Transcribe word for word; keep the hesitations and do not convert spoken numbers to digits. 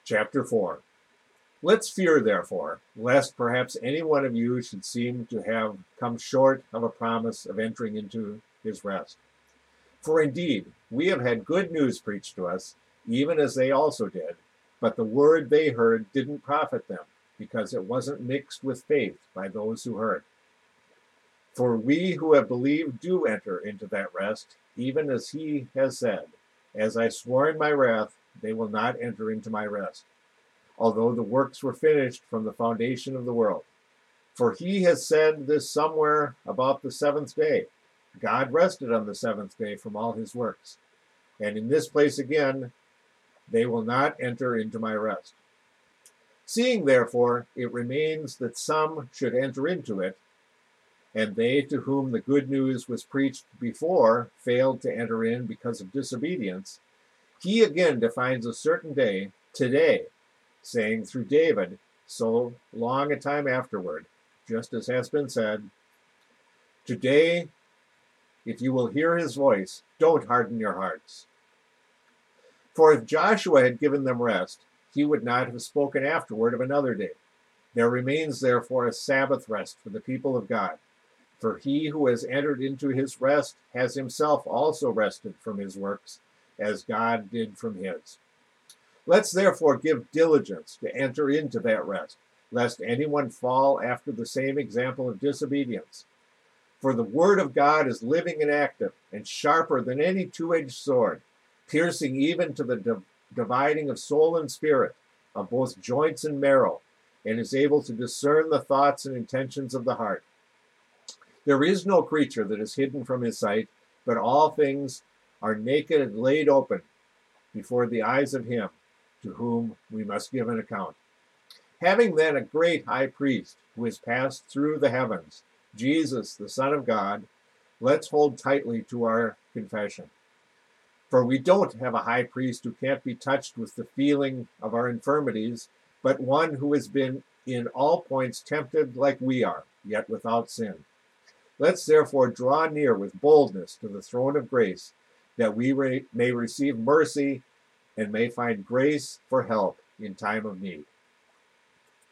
Chapter four. Let's fear, therefore, lest perhaps any one of you should seem to have come short of a promise of entering into his rest. For indeed, we have had good news preached to us, even as they also did, but the word they heard didn't profit them, because it wasn't mixed with faith by those who heard. For we who have believed do enter into that rest, even as he has said, "As I swore in my wrath, they will not enter into my rest," although the works were finished from the foundation of the world. For he has said this somewhere about the seventh day. God rested on the seventh day from all his works. And in this place again, they will not enter into my rest. Seeing, therefore, it remains that some should enter into it, and they to whom the good news was preached before failed to enter in because of disobedience, he again defines a certain day, today, saying through David, so long a time afterward, just as has been said, "Today, if you will hear his voice, don't harden your hearts." For if Joshua had given them rest, he would not have spoken afterward of another day. There remains therefore a Sabbath rest for the people of God. For he who has entered into his rest has himself also rested from his works, as God did from his. Let's therefore give diligence to enter into that rest, lest anyone fall after the same example of disobedience. For the word of God is living and active, and sharper than any two-edged sword, piercing even to the div- dividing of soul and spirit, of both joints and marrow, and is able to discern the thoughts and intentions of the heart. There is no creature that is hidden from his sight, but all things are naked and laid open before the eyes of him to whom we must give an account. Having then a great high priest who has passed through the heavens, Jesus, the Son of God, let's hold tightly to our confession. For we don't have a high priest who can't be touched with the feeling of our infirmities, but one who has been in all points tempted like we are, yet without sin. Let's therefore draw near with boldness to the throne of grace, that we re- may receive mercy and may find grace for help in time of need.